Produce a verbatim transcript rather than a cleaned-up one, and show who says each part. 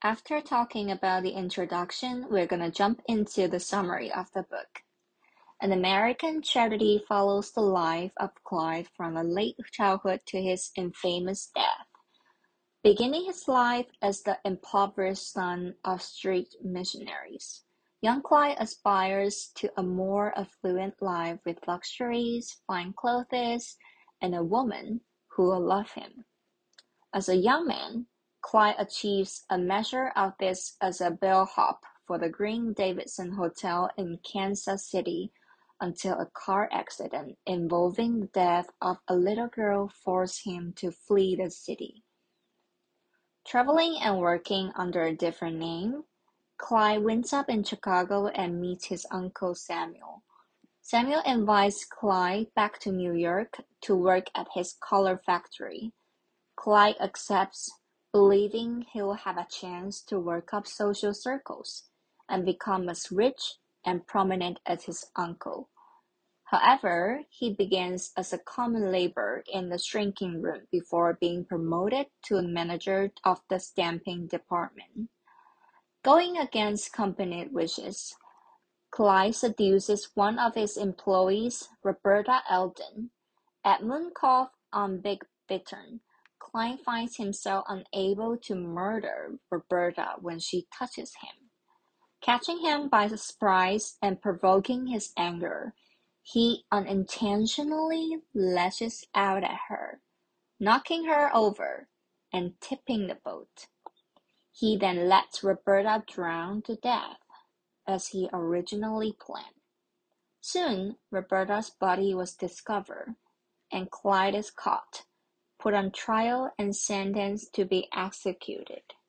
Speaker 1: After talking about the introduction, we're gonna jump into the summary of the book. An American Tragedy follows the life of Clive from a late childhood to his infamous death. Beginning his life as the impoverished son of street missionaries, young Clive aspires to a more affluent life with luxuries, fine clothes, and a woman who will love him. As a young man, Clive achieves a measure of this as a bellhop for the Green Davidson Hotel in Kansas City until a car accident involving the death of a little girl forced him to flee the city. Traveling and working under a different name, Clive winds up in Chicago and meets his uncle Samuel. Samuel invites Clive back to New York to work at his color factory. Clive accepts, believing he'll have a chance to work up social circles and become as rich and prominent as his uncle. However, he begins as a common laborer in the shrinking room before being promoted to manager of the stamping department. Going against company wishes, Clive seduces one of his employees, Roberta Eldon. At Mooncalf on Big Bittern, Clive finds himself unable to murder Roberta when she touches him. Catching him by surprise and provoking his anger, he unintentionally lashes out at her, knocking her over and tipping the boat. He then lets Roberta drown to death, as he originally planned. Soon, Roberta's body was discovered, and Clive is caught, put on trial and sentenced to be executed.